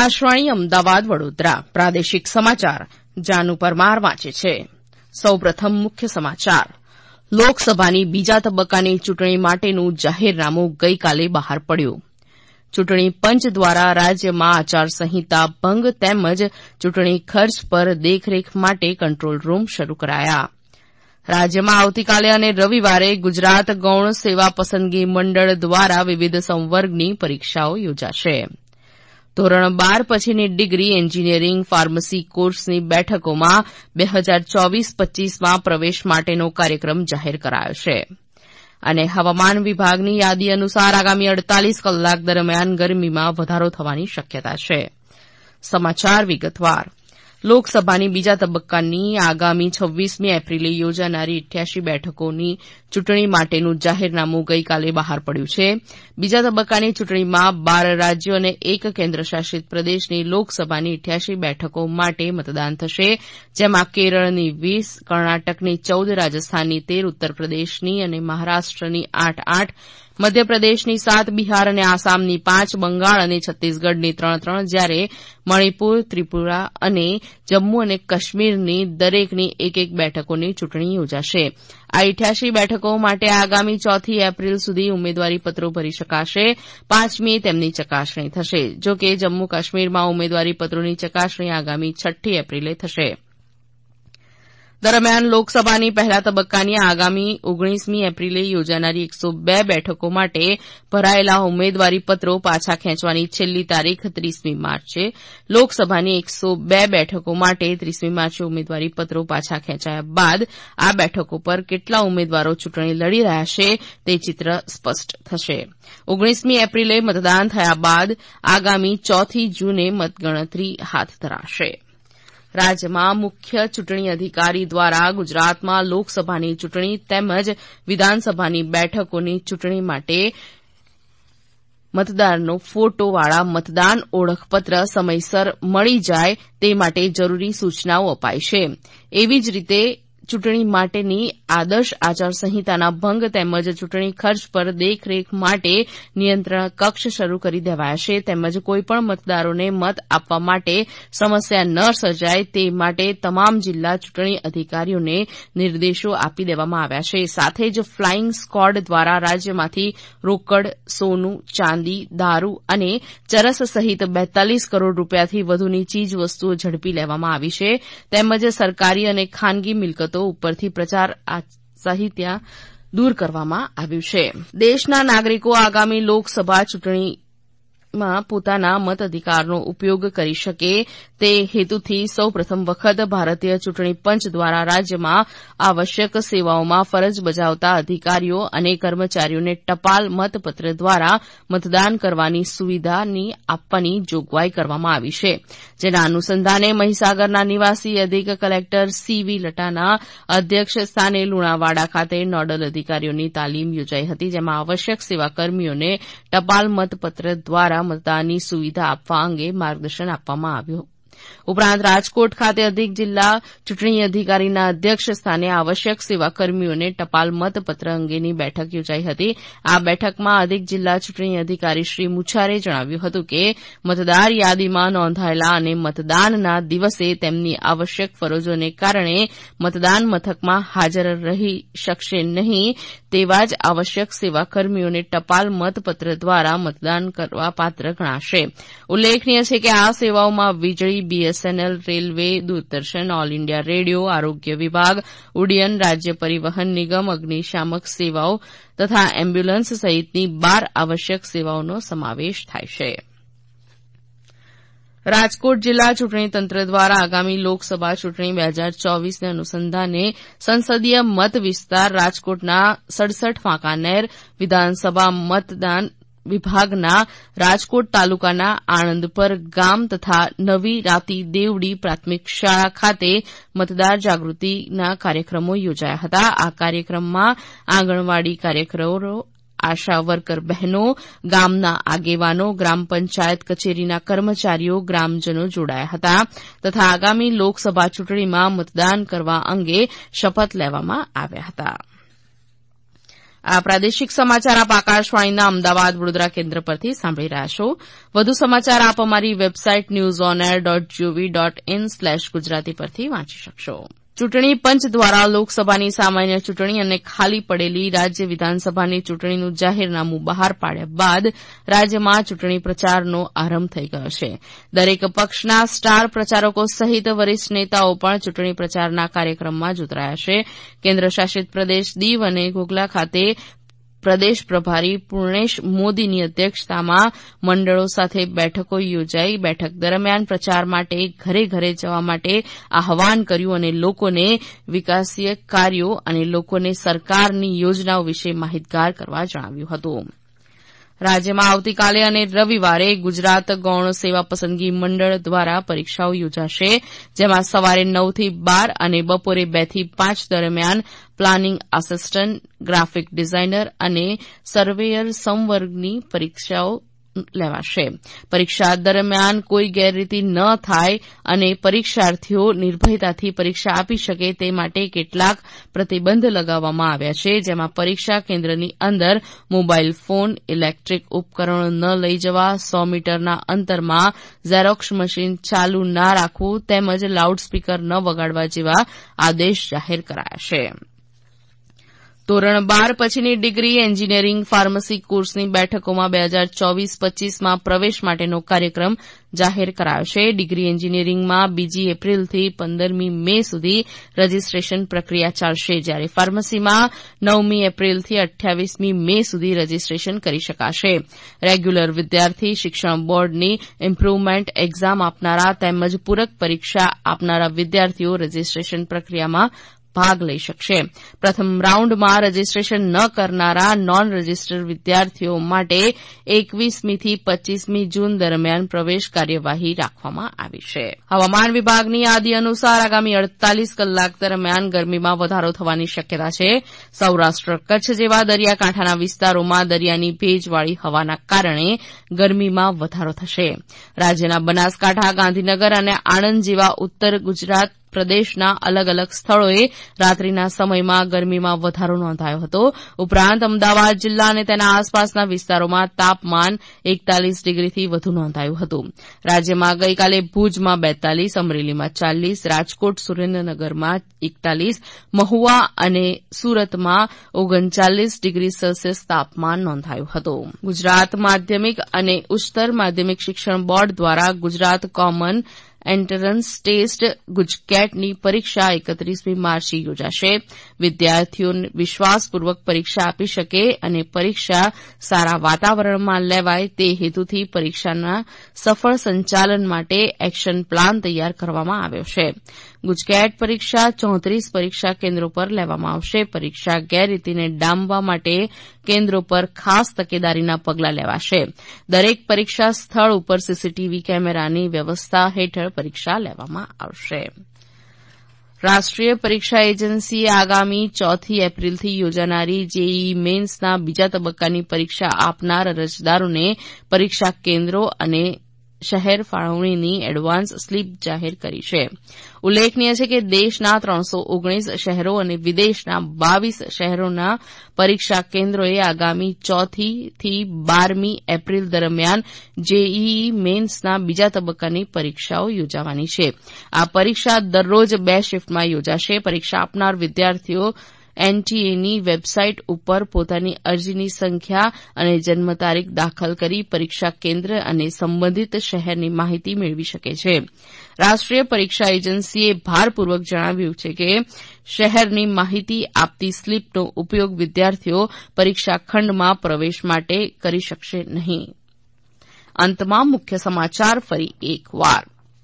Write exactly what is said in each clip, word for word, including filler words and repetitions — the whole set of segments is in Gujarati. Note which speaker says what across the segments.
Speaker 1: આકાશવાણી અમદાવાદ વડોદરા પ્રાદેશિક સમાચાર જાનુ પરમાર વાંચે છે. સૌપ્રથમ મુખ્ય સમાચાર. લોકસભાની બીજા તબક્કાની ચૂંટણી માટેનું જાહેરનામું ગઈકાલે બહાર પડ્યું. ચૂંટણી પંચ દ્વારા રાજ્યમાં આચારસંહિતા ભંગ તેમજ ચૂંટણી ખર્ચ પર દેખરેખ માટે કંટ્રોલ રૂમ શરૂ કરાયા. રાજ્યમાં આવતીકાલે અને રવિવારે ગુજરાત ગૌણ સેવા પસંદગી મંડળ દ્વારા વિવિધ સંવર્ગની પરીક્ષાઓ યોજાશે. ધોરણ બાર પછીની ડિગ્રી એન્જિનિયરિંગ ફાર્મસી કોર્સની બેઠકોમાં બે હજાર ચોવીસ પચ્ચીસમાં પ્રવેશ માટેનો કાર્યક્રમ જાહેર કરાયો છે. અને હવામાન વિભાગની યાદી અનુસાર આગામી અડતાલીસ કલાક દરમિયાન ગરમીમાં વધારો થવાની શક્યતા છે. સમાચાર વિગતવાર. લોકસભાની બીજા તબક્કાની આગામી છવ્વીસમી એપ્રિલે યોજાનારી અઠ્યાસી બેઠકોની ચૂંટણી માટેનું જાહેરનામું ગઈકાલે બહાર પડ્યું છે. બીજા તબક્કાની ચૂંટણીમાં બાર રાજ્યો અને એક કેન્દ્રશાસિત પ્રદેશની લોકસભાની અઠ્યાસી બેઠકો માટે મતદાન થશે, જેમાં કેરળની વીસ, કર્ણાટકની ચૌદ, રાજસ્થાનની તેર, ઉત્તરપ્રદેશની અને મહારાષ્ટ્રની આઠ આઠ, મધ્યપ્રદેશની સાત, બિહાર અને આસામની પાંચ, બંગાળ અને છત્તીસગઢની ત્રણ ત્રણ, જ્યારે મણિપુર, ત્રિપુરા અને જમ્મુ અને કાશ્મીરની દરેકની એક એક બેઠકોની ચૂંટણી યોજાશે. આ અઠ્યાસી બેઠકો માટે આગામી ચોથી એપ્રિલ સુધી ઉમેદવારીપત્રો ભરી શકાશે. પાંચમીએ તેમની ચકાસણી થશે. જો કે જમ્મુ કાશ્મીરમાં ઉમેદવારીપત્રોની ચકાસણી આગામી છઠ્ઠી એપ્રિલે થશે. દરમિયાન લોકસભાની પહેલા તબક્કાની આગામી ઓગણીસમી એપ્રિલે યોજાનારી એકસો બે બેઠકો માટે ભરાયેલા ઉમેદવારીપત્રો પાછા ખેંચવાની છેલ્લી તારીખ ત્રીસમી માર્ચ છે. લોકસભાની એકસો બે બેઠકો માટે ત્રીસમી માર્ચે ઉમેદવારીપત્રો પાછા ખેંચાયા બાદ આ બેઠકો પર કેટલા ઉમેદવારો ચૂંટણી લડી રહ્યા છે તે ચિત્ર સ્પષ્ટ થશે. ઓગણીસમી એપ્રિલે મતદાન થયા બાદ આગામી ચોથી જૂને મતગણતરી હાથ ધરાશે. રાજ્યમાં મુખ્ય ચૂંટણી અધિકારી દ્વારા ગુજરાતમાં લોકસભાની ચૂંટણી તેમજ વિધાનસભાની બેઠકોની ચૂંટણી માટે મતદારનો ફોટોવાળા મતદાન ઓળખપત્ર સમયસર મળી જાય તે માટે જરૂરી સૂચનાઓ અપાઈ છે. એવી જ રીતે ચૂંટણી માટેની આદર્શ આચારસંહિતાના ભંગ તેમજ ચૂંટણી ખર્ચ પર દેખરેખ માટે નિયંત્રણ કક્ષ શરૂ કરી દેવાયા છે. તેમજ કોઈપણ મતદારોને મત આપવા માટે સમસ્યા ન સર્જાય તે માટે તમામ જિલ્લા ચૂંટણી અધિકારીઓને નિર્દેશો આપી દેવામાં આવ્યા છે. સાથે જ ફ્લાઇંગ સ્ક્વોડ દ્વારા રાજ્યમાંથી રોકડ, સોનું, ચાંદી, દારૂ અને ચરસ સહિત બેતાલીસ કરોડ રૂપિયાથી વધુની ચીજવસ્તુઓ ઝડપી લેવામાં આવી છે. તેમજ સરકારી અને ખાનગી મિલકતો ઉપરથી પ્રચાર સાહિત્ય દૂર કરવામાં આવ્યું છે. દેશના નાગરિકો આગામી લોકસભા ચૂંટણીમાં પોતાના મતાધિકારનો ઉપયોગ કરી શકે તે હેતુથી સૌ પ્રથમ વખત ભારતીય ચૂંટણી પંચ દ્વારા રાજ્યમાં આવશ્યક સેવાઓમાં ફરજ બજાવતા અધિકારીઓ અને કર્મચારીઓને ટપાલ મતપત્ર દ્વારા મતદાન કરવાની સુવિધાની આપવાની જોગવાઈ કરવામાં આવી છે. જેના અનુસંધાને મહીસાગરના નિવાસી અધિક કલેક્ટર સીવી લટાના અધ્યક્ષ સ્થાને લુણાવાડા ખાતે નોડલ અધિકારીઓની તાલીમ યોજાઈ હતી, જેમાં આવશ્યક સેવા કર્મીઓને ટપાલ મતપત્ર દ્વારા મતદાનની સુવિધા આપવા અંગે માર્ગદર્શન આપવામાં આવ્યું. ઉપરાંત રાજકોટ ખાતે અધિક જિલ્લા ચૂંટણી અધિકારીના અધ્યક્ષ સ્થાને આવશ્યક સેવા કર્મીઓને ટપાલ મતપત્ર અંગેની બેઠક યોજાઈ હતી. આ બેઠકમાં અધિક જિલ્લા ચૂંટણી અધિકારી શ્રી મુછારે જણાવ્યું હતું કે મતદાર યાદીમાં નોંધાયેલા અને મતદાનના દિવસે તેમની આવશ્યક ફરજોને કારણે મતદાન મથકમાં હાજર રહી શકશે નહીં તેવા જ આવશ્યક સેવા કર્મીઓને ટપાલ મતપત્ર દ્વારા મતદાન કરવા પાત્ર ગણાશે. ઉલ્લેખનીય છે કે આ સેવાઓમાં વીજળી, BSNL, railway, Doordarshan, All India Radio, આરોગ્ય વિભાગ, ઉડ્ડયન, રાજ્ય પરિવહન નિગમ, અગ્નિશામક સેવાઓ તથા એમ્બ્યુલન્સ સહિતની બાર આવશ્યક સેવાઓનો સમાવેશ થાય છે. રાજકોટ જિલ્લા ચૂંટણી તંત્ર દ્વારા આગામી લોકસભા ચૂંટણી બે હજાર ચોવીસને અનુસંધાને સંસદીય મત વિસ્તાર રાજકોટના સડસઠ વાંકાનેર વિધાનસભા મતદાન વિભાગના રાજકોટ તાલુકાના આણંદપર ગામ તથા નવી રાતી દેવડી પ્રાથમિક શાળા ખાતે મતદાર જાગૃતિના કાર્યક્રમો યોજાયા હતા. આ કાર્યક્રમમાં આંગણવાડી કાર્યકરો, આશા વર્કર બહેનો, ગામના આગેવાનો, ગ્રામ પંચાયત કચેરીના કર્મચારીઓ, ગ્રામજનો જોડાયા હતા તથા આગામી લોકસભા ચૂંટણીમાં મતદાન કરવા અંગે શપથ લેવામાં આવ્યા હતા. આ પ્રાદેશિક સમાચાર આપ આકાશવાણીના અમદાવાદ વડોદરા કેન્દ્ર પરથી સાંભળી રહ્યા છો. વધુ સમાચાર આપ અમારી website news on air dot G O V dot in slash Gujarati પરથી વાંચી શકશો. ચૂંટણી પંચ દ્વારા લોકસભાની સામાન્ય ચૂંટણી અને ખાલી પડેલી રાજ્ય વિધાનસભાની ચૂંટણીનું જાહેરનામું બહાર પાડ્યા બાદ રાજ્યમાં ચૂંટણી પ્રચારનો આરંભ થઈ ગયો છે. દરેક પક્ષના સ્ટાર પ્રચારકો સહિત વરિષ્ઠ નેતાઓ પણ ચૂંટણી પ્રચારના કાર્યક્રમમાં જોતરાયા છે. કેન્દ્ર શાસિત પ્રદેશ દીવ અને ઘોઘલા ખાતે પ્રદેશ પ્રભારી પૂર્ણેશ મોદીની અધ્યક્ષતામાં મંડળો સાથે બેઠકો યોજાઈ. બેઠક દરમિયાન પ્રચાર માટે ઘરે ઘરે જવા માટે આહવાન કર્યું અને લોકોને વિકાસીય કાર્યો અને લોકોને સરકારની યોજનાઓ વિશે માહિતગાર કરવા જણાવ્યું હતું. રાજ્યમાં આવતીકાલે અને રવિવારે ગુજરાત ગૌણ સેવા પસંદગી મંડળ દ્વારા પરીક્ષાઓ યોજાશે, જેમાં સવારે નવથી બાર અને બપોરે બે થી પાંચ દરમિયાન પ્લાનિંગ આસિસ્ટન્ટ, ગ્રાફિક ડિઝાઇનર અને સર્વેયર સંવર્ગની પરીક્ષાઓ લેવાશે. પરીક્ષા દરમિયાન કોઈ ગેરરીતિ ન થાય અને પરીક્ષાર્થીઓ નિર્ભયતાથી પરીક્ષા આપી શકે તે માટે કેટલાક પ્રતિબંધ લગાવવામાં આવ્યા છે, જેમાં પરીક્ષા કેન્દ્રની અંદર મોબાઇલ ફોન, ઇલેક્ટ્રિક ઉપકરણો ન લઈ જવા, સો મીટરના અંતરમાં ઝેરોક્સ મશીન ચાલુ ના રાખવું તેમજ લાઉડસ્પીકર ન વગાડવા જેવા આદેશ જાહેર કરાયા છે. ધોરણ બાર પછીની ડિગ્રી, એન્જિનિયરિંગ, ફાર્મસી કોર્સની બેઠકોમાં બે હજાર ચોવીસ પચીસમાં પ્રવેશ માટેનો કાર્યક્રમ જાહેર કરાયો છે. ડિગ્રી એન્જિનિયરિંગમાં બીજી એપ્રિલથી પંદરમી મે સુધી રજીસ્ટ્રેશન પ્રક્રિયા ચાલશે, જ્યારે ફાર્મસીમાં નવમી એપ્રિલથી અઠ્યાવીસમી મે સુધી રજીસ્ટ્રેશન કરી શકાશે. રેગ્યુલર વિદ્યાર્થી, શિક્ષણ બોર્ડની ઇમ્પ્રુવમેન્ટ એક્ઝામ આપનારા તેમજ પૂરક પરીક્ષા આપનારા વિદ્યાર્થીઓ રજીસ્ટ્રેશન પ્રક્રિયામાં ભાગ લઈ શકશે. પ્રથમ રાઉન્ડમાં રજીસ્ટ્રેશન ન કરનારા નોન રજીસ્ટર્ડ વિદ્યાર્થીઓ માટે એકવીસમીથી પચ્ચીસમી જૂન દરમિયાન પ્રવેશ કાર્યવાહી રાખવામાં આવી છે. હવામાન વિભાગની યાદી અનુસાર આગામી અડતાલીસ કલાક દરમિયાન ગરમીમાં વધારો થવાની શક્યતા છે. સૌરાષ્ટ્ર, કચ્છ જેવા દરિયાકાંઠાના વિસ્તારોમાં દરિયાની ભેજવાળી હવાના કારણે ગરમીમાં વધારો થશે. રાજ્યના બનાસકાંઠા, ગાંધીનગર અને આણંદ જેવા ઉત્તર ગુજરાત પ્રદેશના અલગ અલગ સ્થળોએ રાત્રિના સમયમાં ગરમીમાં વધારો નોંધાયો હતો. ઉપરાંત અમદાવાદ જિલ્લા અને તેના આસપાસના વિસ્તારોમાં તાપમાન એકતાલીસ ડિગ્રીથી વધુ નોંધાયું હતું. રાજ્યમાં ગઈકાલે ભુજમાં બેતાલીસ, અમરેલીમાં ચાલીસ, રાજકોટ, સુરેન્દ્રનગરમાં એકતાલીસ, મહુવા અને સુરતમાં ઓગણચાલીસ ડિગ્રી સેલ્સિયસ તાપમાન નોંધાયું હતું. ગુજરાત માધ્યમિક અને ઉચ્ચતર માધ્યમિક શિક્ષણ બોર્ડ દ્વારા ગુજરાત કોમન એન્ટ્રન્સ ટેસ્ટ ગુજકેટની પરીક્ષા એકત્રીસમી માર્ચે યોજાશે. વિદ્યાર્થીઓ વિશ્વાસપૂર્વક પરીક્ષા આપી શકે અને પરીક્ષા સારા વાતાવરણમાં લેવાય તે હેતુથી પરીક્ષાના સફળ સંચાલન માટે એક્શન પ્લાન તૈયાર કરવામાં આવ્યો છે. ગુજકેટ પરીક્ષા ચોત્રીસ પરીક્ષા કેન્દ્રો પર લેવામાં આવશે. પરીક્ષા ગેરરીતિને ડામવા માટે કેન્દ્રો પર ખાસ તકેદારીના પગલાં લેવાશે. દરેક પરીક્ષા સ્થળ ઉપર સીસીટીવી કેમેરાની વ્યવસ્થા હેઠળ પરીક્ષા લેવામાં આવશે. રાષ્ટ્રીય પરીક્ષા એજન્સીએ આગામી ચોથી એપ્રિલથી યોજાનારી જેઈઈ મેન્સના બીજા તબક્કાની પરીક્ષા આપનાર અરજદારોને પરીક્ષા કેન્દ્રો અને શહેર ફાળવણીની એડવાન્સ સ્લીપ જાહેર કરી છે. ઉલ્લેખનીય છે કે દેશના ત્રણસો ઓગણીસ શહેરો અને વિદેશના બાવીસ શહેરોના પરીક્ષા કેન્દ્રોએ આગામી ચોથી થી બારમી એપ્રિલ દરમિયાન જેઈઈ મેન્સના બીજા તબક્કાની પરીક્ષાઓ યોજાવાની છે. આ પરીક્ષા દરરોજ બે શિફ્ટમાં યોજાશે. પરીક્ષા આપનાર વિદ્યાર્થીઓ એનટીએની વેબસાઇટ ઉપર પોતાની અરજીની સંખ્યા અને જન્મ તારીખ દાખલ કરી પરીક્ષા કેન્દ્ર અને સંબંધિત શહેરની માહિતી મેળવી શકે છે. રાષ્ટ્રીય પરીક્ષા એજન્સીએ ભારપૂર્વક જણાવ્યું છે કે શહેરની માહિતી આપતી સ્લીપનો ઉપયોગ વિદ્યાર્થીઓ પરીક્ષા ખંડમાં પ્રવેશ માટે કરી શકશે નહીં. અંતમાં મુખ્ય સમાચાર ફરી એકવાર.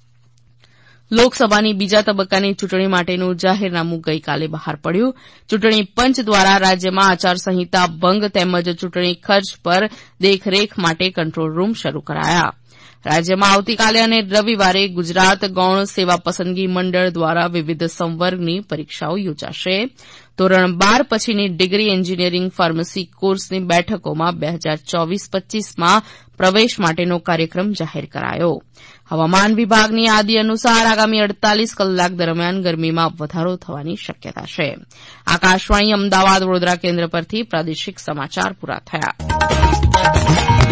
Speaker 1: લોકસભાની બીજા તબક્કાની ચૂંટણી માટેનું જાહેરનામું ગઈકાલે બહાર પડ્યું. ચૂંટણી પંચ દ્વારા રાજ્યમાં આચારસંહિતા ભંગ તેમજ ચૂંટણી ખર્ચ પર દેખરેખ માટે કંટ્રોલ રૂમ શરૂ કરાયા. રાજ્યમાં આવતીકાલે અને રવિવારે ગુજરાત ગૌણ સેવા પસંદગી મંડળ દ્વારા વિવિધ સંવર્ગની પરીક્ષાઓ યોજાશે. ધોરણ બાર પછીની ડિગ્રી, એન્જિનિયરિંગ, ફાર્મસી કોર્સની બેઠકોમાં બે હજાર ચોવીસ પચીસમાં પ્રવેશ માટેનો કાર્યક્રમ જાહેર કરાયો. હવામાન વિભાગની યાદી અનુસાર આગામી અડતાલીસ કલાક દરમિયાન ગરમીમાં વધારો થવાની શક્યતા છે. આકાશવાણી અમદાવાદ વડોદરા કેન્દ્ર પરથી પ્રાદેશિક સમાચાર પૂરા થયા.